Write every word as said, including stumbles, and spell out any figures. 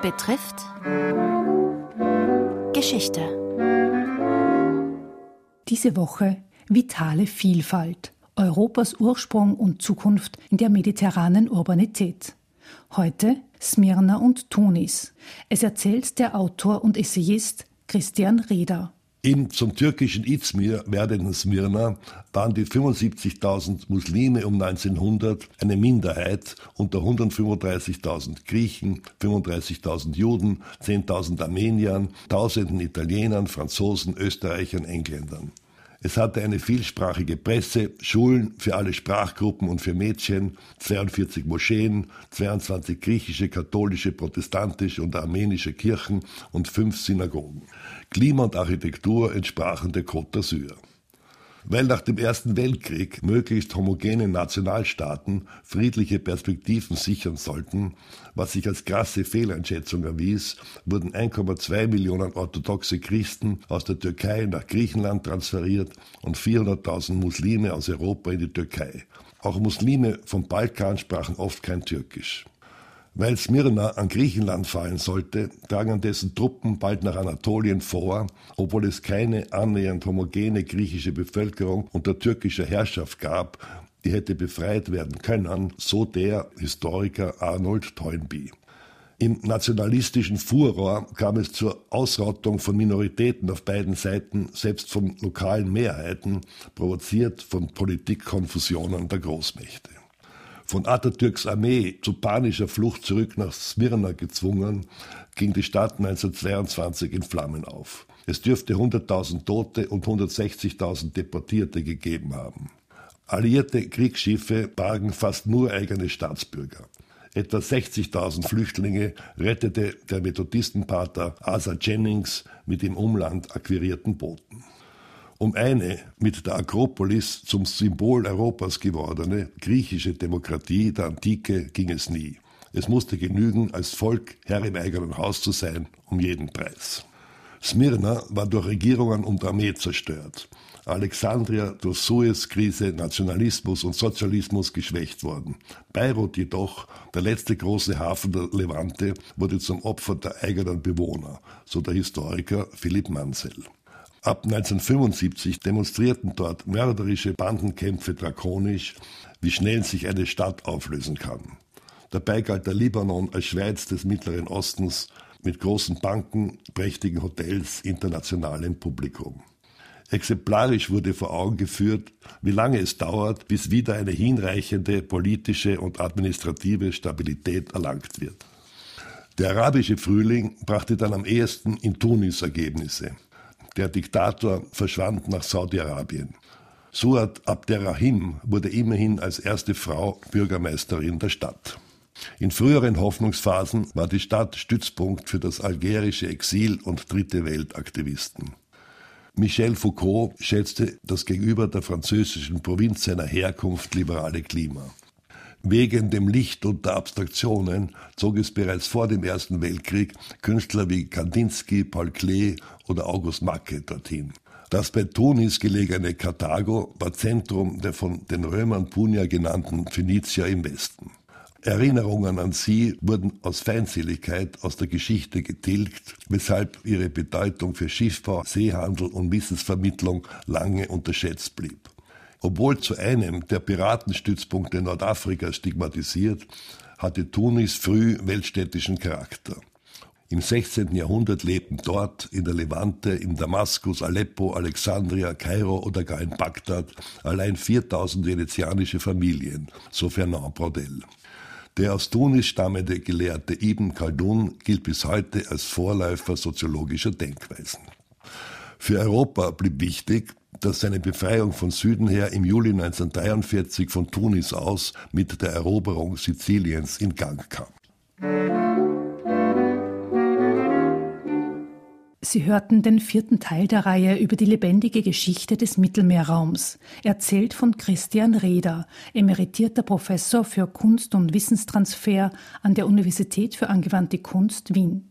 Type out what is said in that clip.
betrifft Geschichte. Diese Woche vitale Vielfalt, Europas Ursprung und Zukunft in der mediterranen Urbanität. Heute Smyrna und Tunis. Es erzählt der Autor und Essayist Christian Reda. Im zum türkischen Izmir werdenden Smyrna waren die fünfundsiebzigtausend Muslime um neunzehnhundert eine Minderheit unter hundertfünfunddreißigtausend Griechen, fünfunddreißigtausend Juden, zehntausend Armeniern, tausenden Italienern, Franzosen, Österreichern, Engländern. Es hatte eine vielsprachige Presse, Schulen für alle Sprachgruppen und für Mädchen, zweiundvierzig Moscheen, zweiundzwanzig griechische, katholische, protestantische und armenische Kirchen und fünf Synagogen. Klima und Architektur entsprachen der Côte d'Azur. Weil nach dem Ersten Weltkrieg möglichst homogene Nationalstaaten friedliche Perspektiven sichern sollten, was sich als krasse Fehleinschätzung erwies, wurden eins Komma zwei Millionen orthodoxe Christen aus der Türkei nach Griechenland transferiert und vierhunderttausend Muslime aus Europa in die Türkei. Auch Muslime vom Balkan sprachen oft kein Türkisch. Weil Smyrna an Griechenland fallen sollte, drangen dessen Truppen bald nach Anatolien vor, obwohl es keine annähernd homogene griechische Bevölkerung unter türkischer Herrschaft gab, die hätte befreit werden können, so der Historiker Arnold Toynbee. Im nationalistischen Furor kam es zur Ausrottung von Minoritäten auf beiden Seiten, selbst von lokalen Mehrheiten, provoziert von Politikkonfusionen der Großmächte. Von Atatürks Armee zu panischer Flucht zurück nach Smyrna gezwungen, ging die Stadt neunzehnhundertzweiundzwanzig in Flammen auf. Es dürfte hunderttausend Tote und hundertsechzigtausend Deportierte gegeben haben. Alliierte Kriegsschiffe bargen fast nur eigene Staatsbürger. Etwa sechzigtausend Flüchtlinge rettete der Methodistenpater Asa Jennings mit im Umland akquirierten Booten. Um eine mit der Akropolis zum Symbol Europas gewordene griechische Demokratie der Antike ging es nie. Es musste genügen, als Volk Herr im eigenen Haus zu sein, um jeden Preis. Smyrna war durch Regierungen und Armee zerstört. Alexandria durch Suez-Krise, Nationalismus und Sozialismus geschwächt worden. Beirut jedoch, der letzte große Hafen der Levante, wurde zum Opfer der eigenen Bewohner, so der Historiker Philipp Mansell. Ab neunzehnhundertfünfundsiebzig demonstrierten dort mörderische Bandenkämpfe drakonisch, wie schnell sich eine Stadt auflösen kann. Dabei galt der Libanon als Schweiz des Mittleren Ostens mit großen Banken, prächtigen Hotels, internationalem Publikum. Exemplarisch wurde vor Augen geführt, wie lange es dauert, bis wieder eine hinreichende politische und administrative Stabilität erlangt wird. Der arabische Frühling brachte dann am ehesten in Tunis Ergebnisse. Der Diktator verschwand nach Saudi-Arabien. Suad Abderrahim wurde immerhin als erste Frau Bürgermeisterin der Stadt. In früheren Hoffnungsphasen war die Stadt Stützpunkt für das algerische Exil und Dritte Welt-Aktivisten. Michel Foucault schätzte das gegenüber der französischen Provinz seiner Herkunft liberale Klima. Wegen dem Licht und der Abstraktionen zog es bereits vor dem Ersten Weltkrieg Künstler wie Kandinsky, Paul Klee oder August Macke dorthin. Das bei Tunis gelegene Karthago war Zentrum der von den Römern Punia genannten Phönizier im Westen. Erinnerungen an sie wurden aus Feindseligkeit aus der Geschichte getilgt, weshalb ihre Bedeutung für Schiffbau, Seehandel und Wissensvermittlung lange unterschätzt blieb. Obwohl zu einem der Piratenstützpunkte Nordafrikas stigmatisiert, hatte Tunis früh weltstädtischen Charakter. Im sechzehnten Jahrhundert lebten dort, in der Levante, in Damaskus, Aleppo, Alexandria, Kairo oder gar in Bagdad allein viertausend venezianische Familien, so Fernand Braudel. Der aus Tunis stammende Gelehrte Ibn Khaldun gilt bis heute als Vorläufer soziologischer Denkweisen. Für Europa blieb wichtig, dass seine Befreiung von Süden her im Juli neunzehnhundertdreiundvierzig von Tunis aus mit der Eroberung Siziliens in Gang kam. Sie hörten den vierten Teil der Reihe über die lebendige Geschichte des Mittelmeerraums, erzählt von Christian Reda, emeritierter Professor für Kunst- und Wissenstransfer an der Universität für angewandte Kunst Wien.